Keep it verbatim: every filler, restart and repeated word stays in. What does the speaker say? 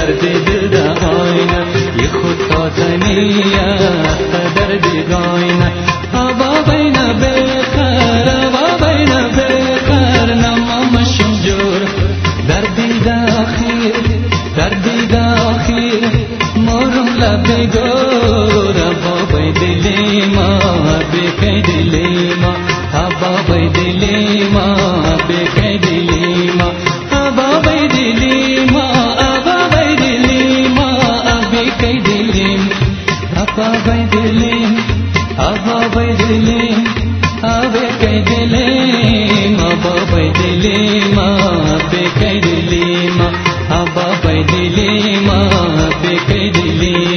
درد دل دا آینه ی خود تازنیه درد گاینه آبا بین بخیر آبا بین بخیر نمامشم جور دردی داخل دردی داخل مورم لبی گور آبا بی دلی ما بکی دلی ما آبا بی دلی ما بکی دلی ما آبا بی دلی ما آبا بی دلی ما بکی دلی آبا بی دلی آبا بی دلی آبا بی دلی آبا بی دلی ما بکی دلی ما آبا بی دلی ما بکی دلی